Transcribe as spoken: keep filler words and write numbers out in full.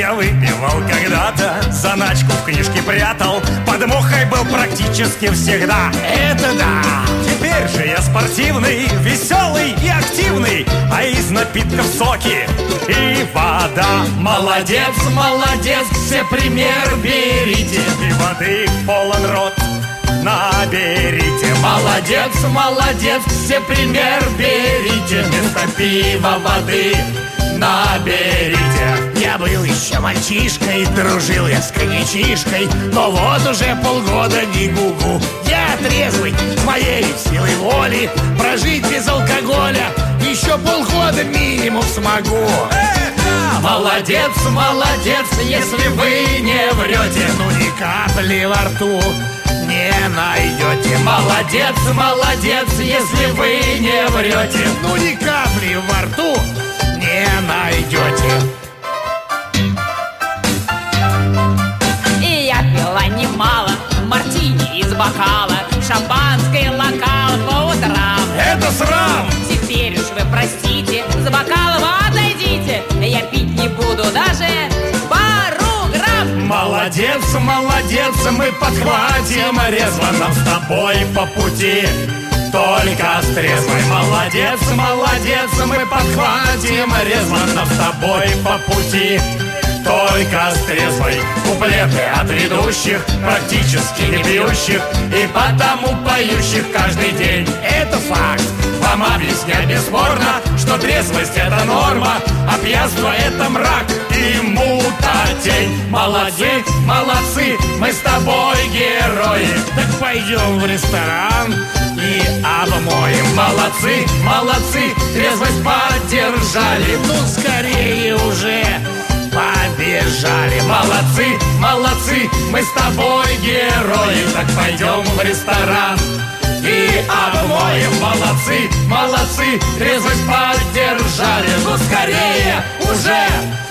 я выпивал когда-то, заначку в книжке прятал, под мухой был практически всегда. Это да! Теперь же я спортивный, веселый и активный, а из напитков соки и вода. Молодец, молодец, все пример берите, и воды полон рот наберите. Молодец, молодец, все пример берите, вместо пива воды наберите. Я был еще мальчишкой, дружил я с коньячишкой, но вот уже полгода не гугу. Я трезвый, моей силой воли прожить без алкоголя еще полгода минимум смогу. Молодец, молодец, если вы не врете, ну ни капли во рту не найдете. Молодец, молодец, если вы не врете, ну ни капли во рту не найдете. И я пила немало мартини из бокала, шампанское локал по утрам. Это срам! Теперь уж вы простите, с бокала вы отойдите, я пить не буду даже пару грамм. Молодец, молодец, мы подхватим резво, нам с тобой по пути только с трезвой. Молодец, молодец, мы подхватим резво, нам с тобой по пути только с трезвой. Куплеты от ведущих, практически не пьющих, и потому поющих каждый день. Это факт. Вам объяснять бесспорно, что трезвость это норма, а пьянство это мрак и мута-тень. Молодцы, молодцы, мы с тобой герои. Так пойдем в ресторан и обмоем. Молодцы, молодцы, трезвость поддержали, ну скорее уже побежали. Молодцы, молодцы, мы с тобой герои. Так пойдем в ресторан и обмоем. Молодцы, молодцы, трезвость поддержали, ну скорее уже